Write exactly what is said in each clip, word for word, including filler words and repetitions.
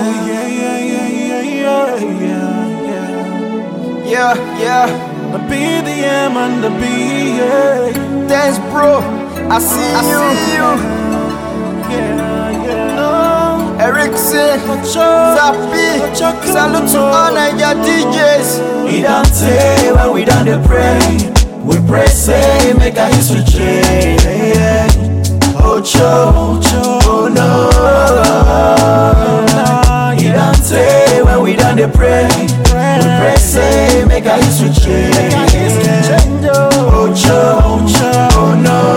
yeah, yeah, yeah, yeah, yeah, yeah, Yeah, yeah. the B, the M, and the B, yeah. Thanks, bro. I see I you. see you. Yeah, yeah. No. Erickson, Ocho. Zappy. Ocho. Salute to all Niger D Js. We don't say when we done the pray. We pray say make a history change. Ocho, oh no. We don't say when we done the pray. We pray say make a history change. Ocho, oh no.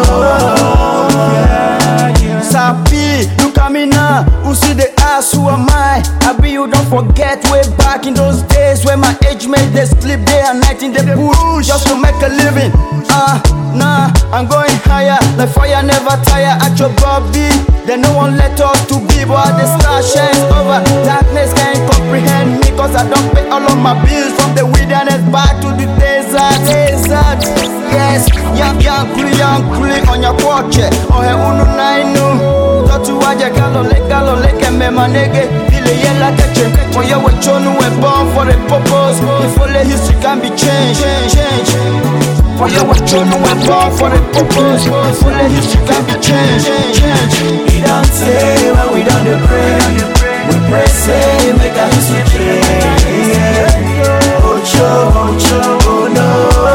Zappy, look at me now. Who see the ass? Who am I? I be you don't forget way back in those days when my age made they sleep day and night in the bush just to make a living. Ah, uh, nah, I'm going higher. Like fire never tire at your Bobby. They no one let us to be, but the star shines over. Darkness can't comprehend me, cause I don't pay all of my bills from the wilderness back to the desert. Desert, yes, young, young, cool, young, cool on your watch. Oh, hey, unu nainu. Totu waje galole, galole, keme manege. Ile yela keche. For you we chonu we born for a purpose. If only history can be changed, change. For you we chonu we born for a purpose. If only history can be changed, change. We don't say when we done the pray. We pray say make a history change. Ocho, ocho, oh no.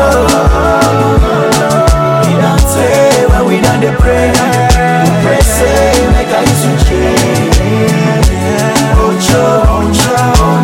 We don't say when we done the pray. We pray say make a history change. Ocho, ocho,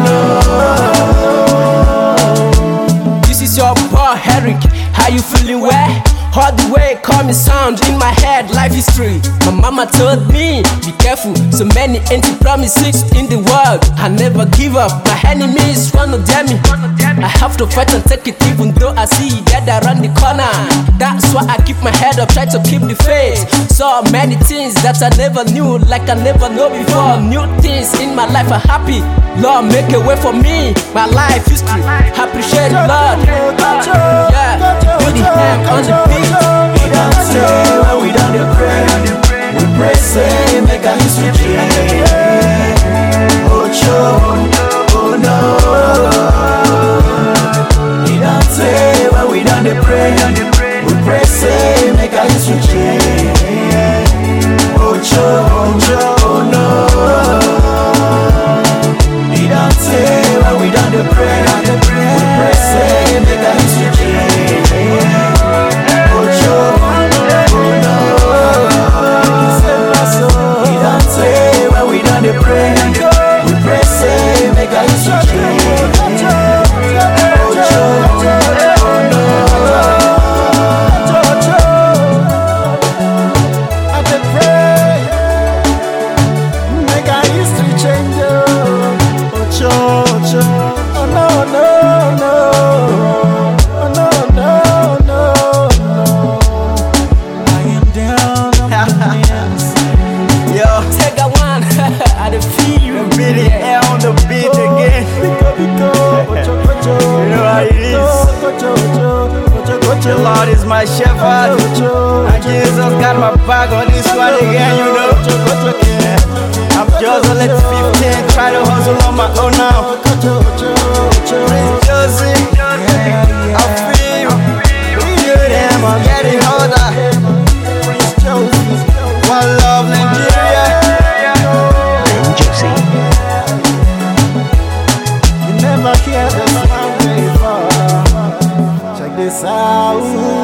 oh no. This is your boy Eric. How you feeling? Where? All the way coming sound in my head, life history. My mama told me, be careful, so many empty promises in the world. I never give up, my enemies wanna damn me. I have to fight and take it even though I see death around the corner. That's why I keep my head up, try to keep the faith. So many things that I never knew, like I never know before. New things in my life are happy. Lord, make a way for me, my life history. Appreciate it, Lord. Yeah, do the hand on the beat. We don't say when we done the pray. We pray say make a history change. Ocho, oh no. We don't say when we done the pray. We pray say make a history change. Ocho, oh no. We don't say when we done the pray. We pray say make a history change. The Lord is my shepherd, and Jesus got my back on this one again, you know. I'm just a little fifteen, try to hustle on my own now. Prince Josie, I feel you, them, I'm getting older. Prince Josie, one love Nigeria. Josie. You never hear the sound before. Check this out.